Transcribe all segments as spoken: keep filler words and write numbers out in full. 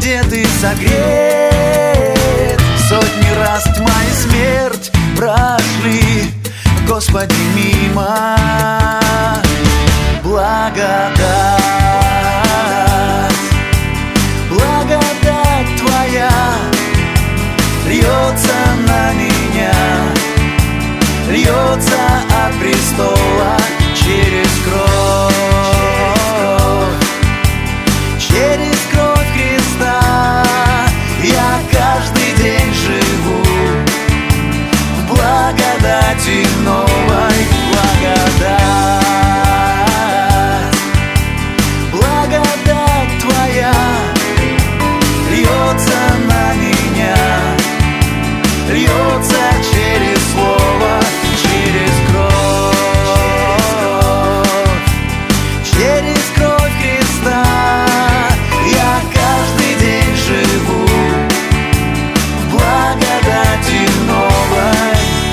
где ты согрет. Сотни раз тьма и смерть прошли, Господи, мимо. Благодать, благодать Твоя льется на меня, льется от престола через кровь, через кровь Христа. Я каждый день живу в благодати новой. Благодать, благодать Твоя льется на меня, льется через слово, через кровь, через кровь Христа. Я каждый день живу в благодати новой.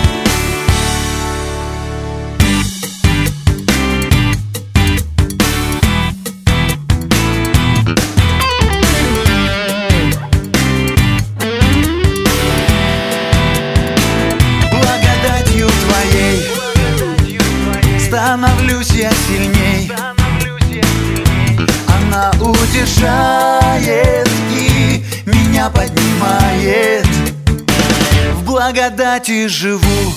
Становлюсь я сильней, она утешает и меня поднимает. В благодати живу,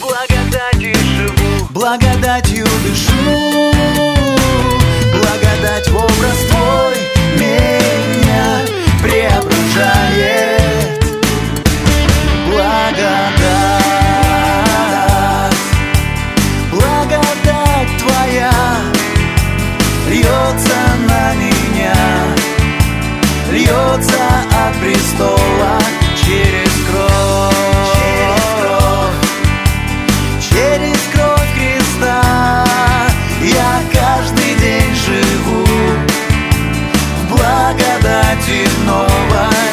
благодатью дышу. Благодать в образ Твой меня преображает. Благодать, благодать Твоя льется на меня, льется от престола через кровь, через кровь Христа. Я каждый день живу в благодати новой.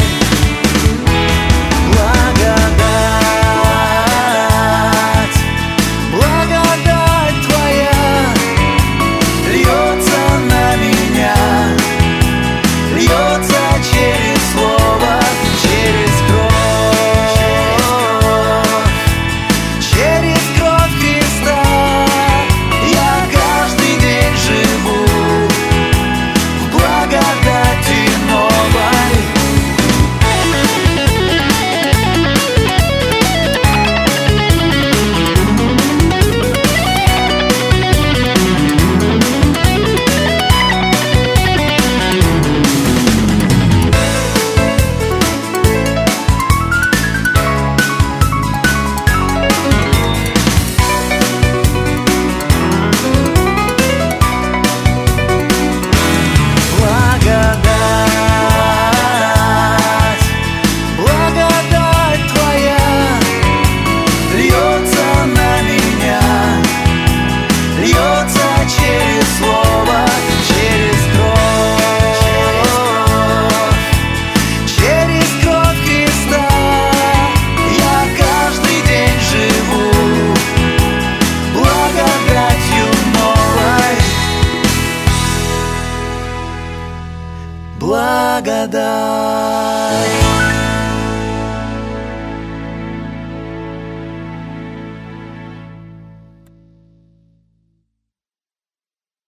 Благодать, благодать Твоя льется на меня, льется через слово, через кровь, через кровь Христа. Я каждый день живу в благодати новой. Благодать, благодать Твоя льется на меня, льется через слово, через кровь, через кровь Христа. Я каждый день живу благодатью новой. Благодать.